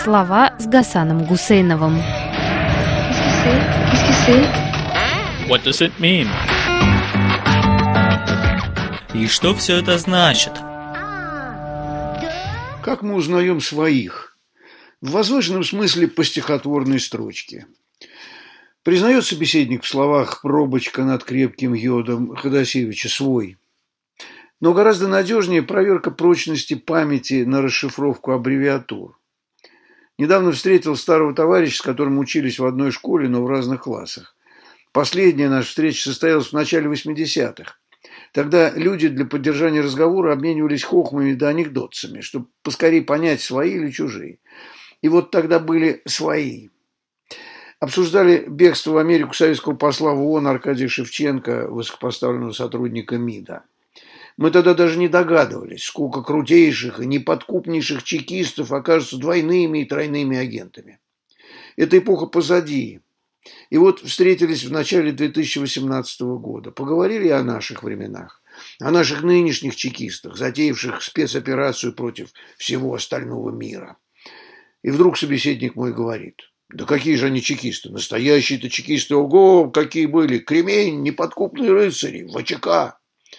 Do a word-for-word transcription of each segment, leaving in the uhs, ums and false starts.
Слова с Гасаном Гусейновым. What does it mean? И что все это значит? Как мы узнаем своих? В возвышенном смысле по стихотворной строчке. Признает собеседник в словах «пробочка над крепким йодом» Ходосевича свой. Но гораздо надежнее проверка прочности памяти на расшифровку аббревиатур. Недавно встретил старого товарища, с которым учились в одной школе, но в разных классах. Последняя наша встреча состоялась в начале восьмидесятых. Тогда люди для поддержания разговора обменивались хохмами да анекдотцами, чтобы поскорее понять, свои или чужие. И вот тогда были свои. Обсуждали бегство в Америку советского посла в ООН Аркадия Шевченко, высокопоставленного сотрудника МИДа. Мы тогда даже не догадывались, сколько крутейших и неподкупнейших чекистов окажутся двойными и тройными агентами. Эта эпоха позади. И вот встретились в начале две тысячи восемнадцатого года. Поговорили о наших временах, о наших нынешних чекистах, затеявших спецоперацию против всего остального мира. И вдруг собеседник мой говорит: да какие же они чекисты, настоящие-то чекисты, ого, какие были, кремень, неподкупные рыцари, ВЧК.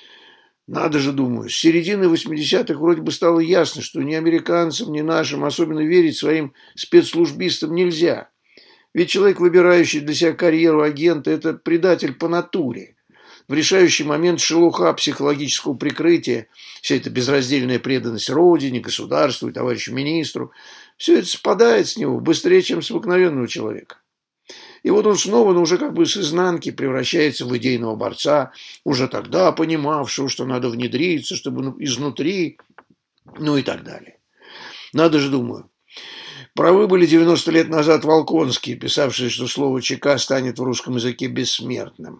Надо же, думаю, с середины восьмидесятых вроде бы стало ясно, что ни американцам, ни нашим особенно верить своим спецслужбистам нельзя. Ведь человек, выбирающий для себя карьеру агента, это предатель по натуре. В решающий момент шелуха психологического прикрытия, вся эта безраздельная преданность родине, государству и товарищу министру, все это спадает с него быстрее, чем с обыкновенного человека. И вот он снова, но уже как бы с изнанки, превращается в идейного борца, уже тогда понимавшего, что надо внедриться, чтобы изнутри, ну и так далее. Надо же, думаю. Правы были девяносто лет назад Волконские, писавшие, что слово ЧК станет в русском языке бессмертным.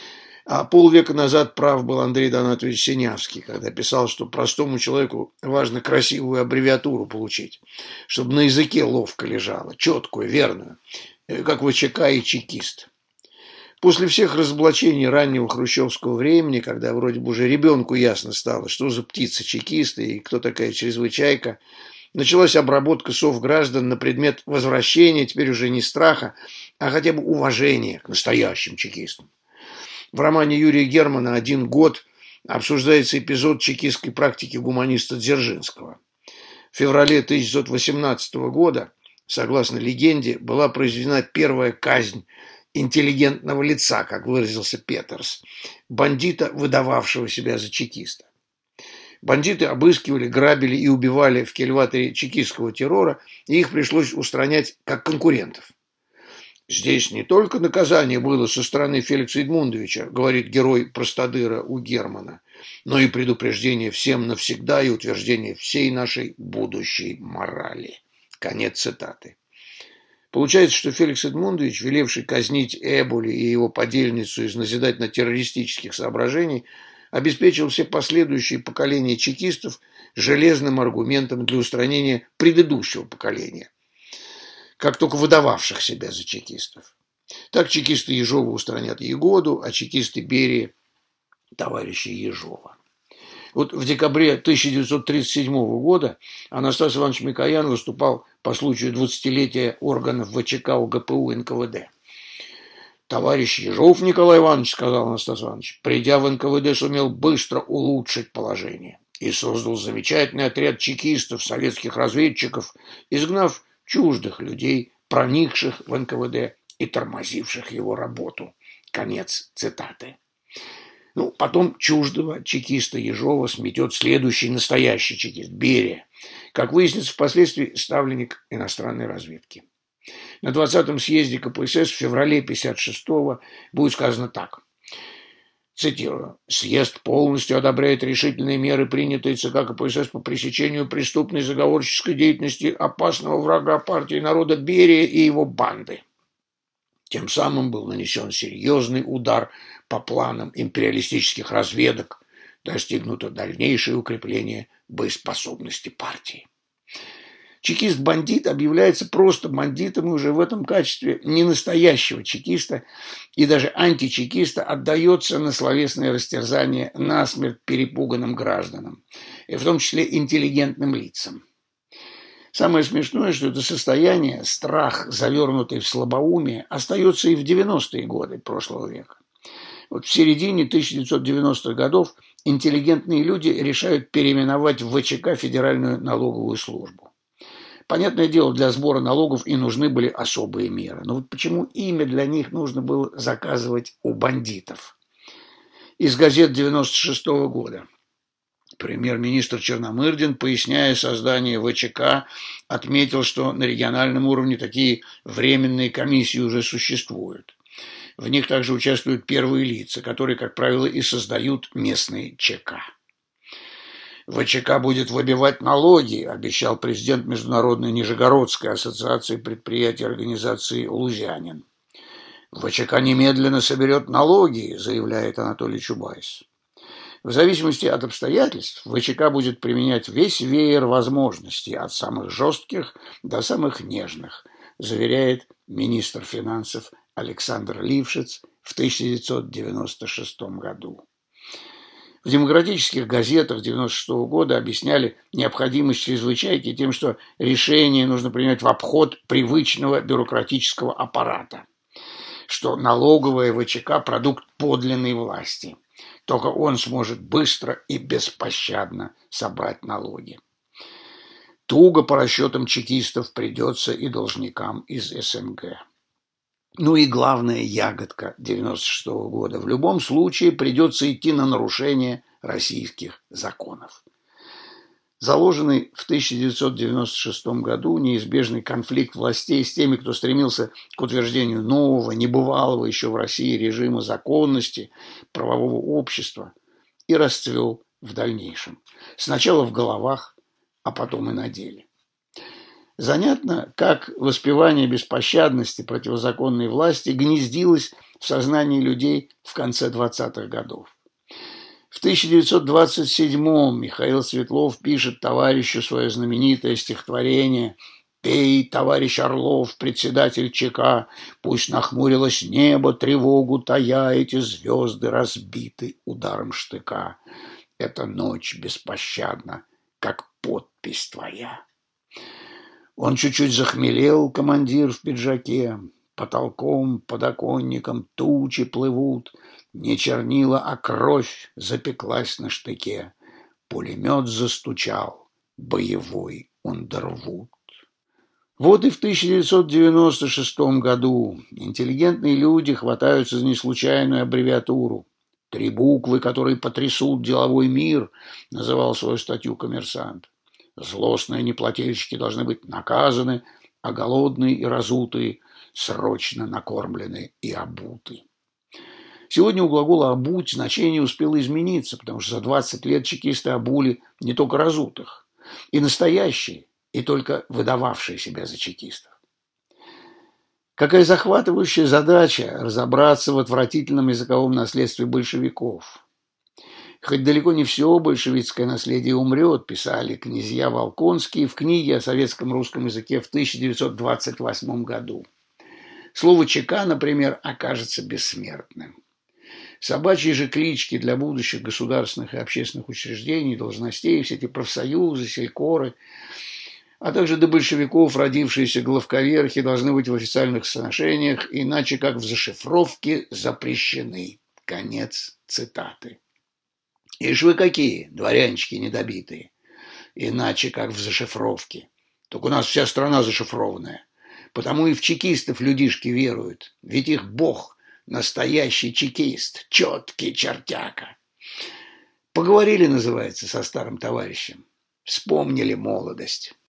А полвека назад прав был Андрей Донатович Синявский, когда писал, что простому человеку важно красивую аббревиатуру получить, чтобы на языке ловко лежала, четкую, верную, как ВЧК и чекист. После всех разоблачений раннего хрущевского времени, когда вроде бы уже ребенку ясно стало, что за птица чекисты и кто такая чрезвычайка, началась обработка сов граждан на предмет возвращения, теперь уже не страха, а хотя бы уважения к настоящим чекистам. В романе Юрия Германа «Один год» обсуждается эпизод чекистской практики гуманиста Дзержинского. В феврале тысяча девятьсот восемнадцатого года, согласно легенде, была произведена первая казнь интеллигентного лица, как выразился Петерс, бандита, выдававшего себя за чекиста. Бандиты обыскивали, грабили и убивали в кильваторе чекистского террора, и их пришлось устранять как конкурентов. Здесь не только наказание было со стороны Феликса Эдмундовича, говорит герой Простодыра у Германа, но и предупреждение всем навсегда и утверждение всей нашей будущей морали. Конец цитаты. Получается, что Феликс Эдмундович, велевший казнить Эболи и его подельницу из назидательно-террористических соображений, обеспечил все последующие поколения чекистов железным аргументом для устранения предыдущего поколения, как только выдававших себя за чекистов. Так чекисты Ежова устранят Егоду, а чекисты Берии – товарища Ежова. Вот в декабре тысяча девятьсот тридцать седьмого года Анастас Иванович Микоян выступал по случаю двадцатилетия органов ВЧК УГПУ эн ка вэ дэ. Товарищ Ежов Николай Иванович, сказал Анастас Иванович, придя в эн ка вэ дэ, сумел быстро улучшить положение и создал замечательный отряд чекистов, советских разведчиков, изгнав чуждых людей, проникших в эн ка вэ дэ и тормозивших его работу. Конец цитаты. Ну, потом чуждого чекиста Ежова сметет следующий настоящий чекист – Берия, как выяснится впоследствии ставленник иностранной разведки. На двадцатом съезде ка пэ эс эс в феврале пятьдесят шестого будет сказано так. Цитирую. «Съезд полностью одобряет решительные меры, принятые ЦК ка пэ эс эс по пресечению преступной заговорческой деятельности опасного врага партии и народа Берия и его банды. Тем самым был нанесен серьезный удар по планам империалистических разведок, достигнуто дальнейшее укрепление боеспособности партии». Чекист-бандит объявляется просто бандитом и уже в этом качестве не настоящего чекиста и даже античекиста отдается на словесное растерзание насмерть перепуганным гражданам, и в том числе интеллигентным лицам. Самое смешное, что это состояние, страх, завернутый в слабоумие, остается и в девяностые годы прошлого века. Вот в середине тысяча девятьсот девяностых годов интеллигентные люди решают переименовать в ВЧК Федеральную налоговую службу. Понятное дело, для сбора налогов и нужны были особые меры. Но вот почему имя для них нужно было заказывать у бандитов? Из газет девяносто шестого года. Премьер-министр Черномырдин, поясняя создание ВЧК, отметил, что на региональном уровне такие временные комиссии уже существуют. В них также участвуют первые лица, которые, как правило, и создают местные ЧК. ВЧК будет выбивать налоги, обещал президент Международной Нижегородской ассоциации предприятий и организаций «Лузянин». ВЧК немедленно соберет налоги, заявляет Анатолий Чубайс. В зависимости от обстоятельств ВЧК будет применять весь веер возможностей, от самых жестких до самых нежных, заверяет министр финансов Александр Лившиц в тысяча девятьсот девяносто шестом году. В демократических газетах девяносто шестого года объясняли необходимость чрезвычайки тем, что решение нужно принимать в обход привычного бюрократического аппарата, что налоговая ВЧК – продукт подлинной власти. Только он сможет быстро и беспощадно собрать налоги. Туго по расчетам чекистов придется и должникам из СНГ. Ну и главная ягодка девяносто шестого года. В любом случае придется идти на нарушение российских законов. Заложенный в тысяча девятьсот девяносто шестом году неизбежный конфликт властей с теми, кто стремился к утверждению нового, небывалого еще в России режима законности, правового общества, и расцвел в дальнейшем. Сначала в головах, а потом и на деле. Занятно, как воспевание беспощадности противозаконной власти гнездилось в сознании людей в конце двадцатых годов. В тысяча девятьсот двадцать седьмом Михаил Светлов пишет товарищу свое знаменитое стихотворение «Пей, товарищ Орлов, председатель ЧК, пусть нахмурилось небо, тревогу тая, эти звезды разбиты ударом штыка. Эта ночь беспощадна, как подпись твоя». Он чуть-чуть захмелел, командир в пиджаке. Потолком, подоконником тучи плывут. Не чернила, а кровь запеклась на штыке. Пулемет застучал, боевой Ундервуд. Вот и в тысяча девятьсот девяносто шестом году интеллигентные люди хватаются за неслучайную аббревиатуру. «Три буквы, которые потрясут деловой мир», называл свою статью «Коммерсант». Злостные неплательщики должны быть наказаны, а голодные и разутые срочно накормлены и обуты. Сегодня у глагола «обуть» значение успело измениться, потому что за двадцать лет чекисты обули не только разутых, и настоящие, и только выдававшие себя за чекистов. Какая захватывающая задача разобраться в отвратительном языковом наследстве большевиков. Хоть далеко не все большевистское наследие умрет, писали князья Волконские в книге о советском русском языке в тысяча девятьсот двадцать восьмом году. Слово «ЧК», например, окажется бессмертным. Собачьи же клички для будущих государственных и общественных учреждений, должностей, все эти профсоюзы, селькоры, а также до большевиков родившиеся главковерхи должны быть в официальных сношениях, иначе как в зашифровке запрещены. Конец цитаты. Ишь вы какие, дворянчики недобитые, иначе как в зашифровке. Только у нас вся страна зашифрованная. Потому и в чекистов людишки веруют, ведь их бог настоящий чекист, четкий чертяка. Поговорили, называется, со старым товарищем, вспомнили молодость.